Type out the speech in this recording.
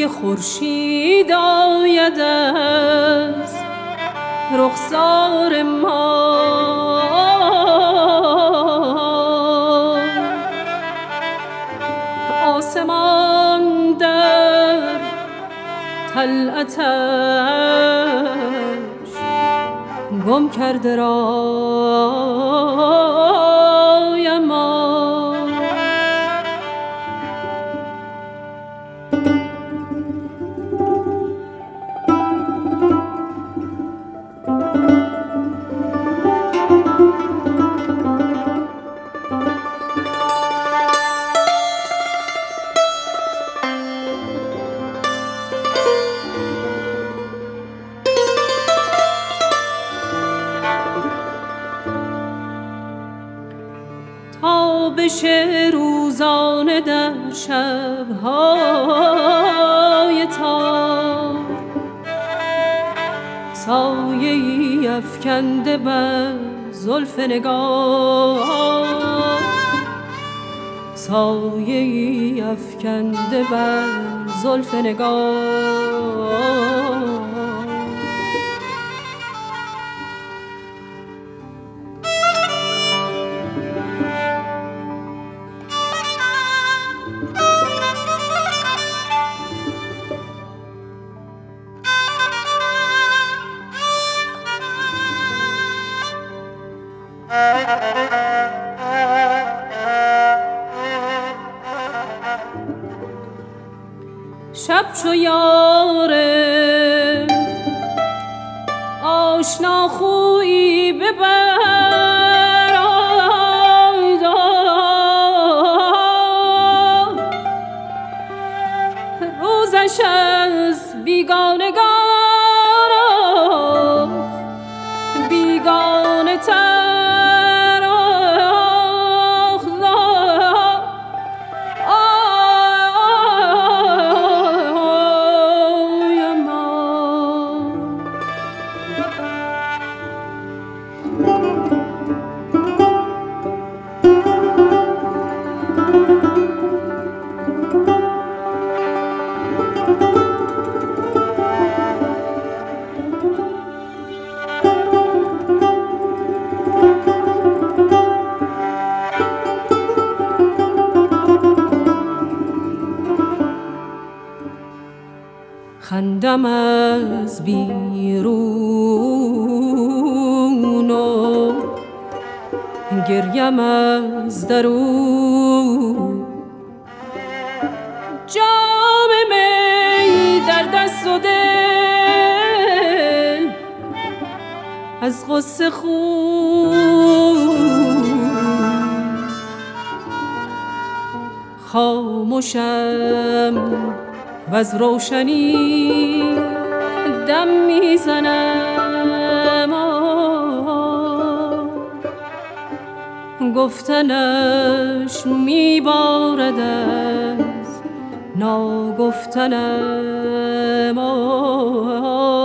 بوی خورشید آید از رخسار ما. آسمان در طلعتش گم کرده رای ما. تابش روزانه در شب‌های تار، سایه‌ای افکنده بر زلف نگار، سایه‌ای افکنده بر زلف نگار. شب چو یار آشنا خویی ببر، روزش از بیگانگان بیگانه تر. خندم از بیرون و گریم از درون، جام می در دست و دل از غصه خون. خاموشم و از روشنی دم میزنم، گفتنش میبارد از ناگفتنم.